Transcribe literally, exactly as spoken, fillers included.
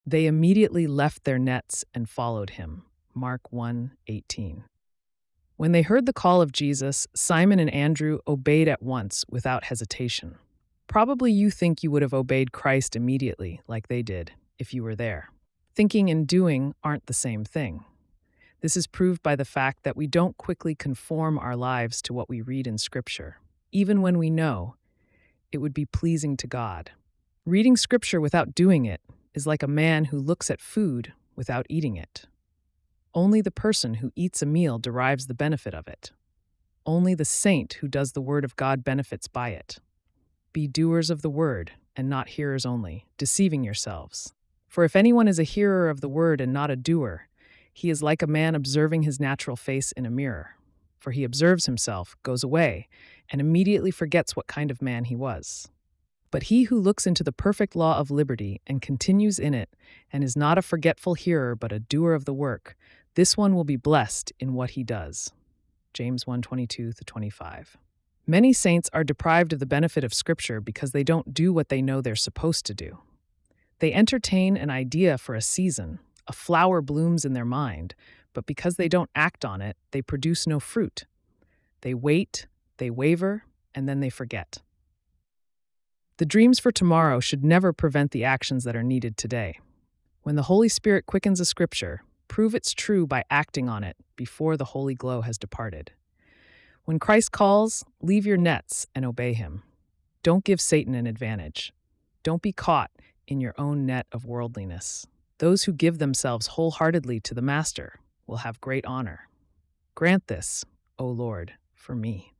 They immediately left their nets and followed him. Mark one eighteen. When they heard the call of Jesus, Simon and Andrew obeyed at once without hesitation. Probably you think you would have obeyed Christ immediately, like they did, if you were there. Thinking and doing aren't the same thing. This is proved by the fact that we don't quickly conform our lives to what we read in Scripture, even when we know it would be pleasing to God. Reading Scripture without doing it is like a man who looks at food without eating it. Only the person who eats a meal derives the benefit of it. Only the saint who does the word of God benefits by it. Be doers of the word, and not hearers only, deceiving yourselves. For if anyone is a hearer of the word and not a doer, he is like a man observing his natural face in a mirror. For he observes himself, goes away, and immediately forgets what kind of man he was. But he who looks into the perfect law of liberty and continues in it, and is not a forgetful hearer but a doer of the work, this one will be blessed in what he does. James one twenty-two to twenty-five. Many saints are deprived of the benefit of Scripture because they don't do what they know they're supposed to do. They entertain an idea for a season, a flower blooms in their mind, but because they don't act on it, they produce no fruit. They wait, they waver, and then they forget. The dreams for tomorrow should never prevent the actions that are needed today. When the Holy Spirit quickens a Scripture, prove it's true by acting on it before the holy glow has departed. When Christ calls, leave your nets and obey him. Don't give Satan an advantage. Don't be caught in your own net of worldliness. Those who give themselves wholeheartedly to the Master will have great honor. Grant this, O Lord, for me.